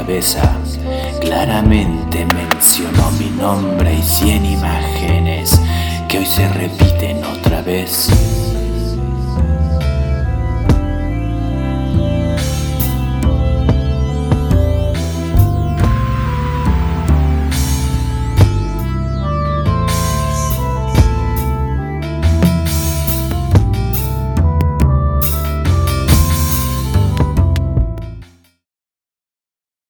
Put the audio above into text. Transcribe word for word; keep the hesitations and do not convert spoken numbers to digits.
cabeza. Claramente mencionó mi nombre y cien imágenes que hoy se repiten otra vez.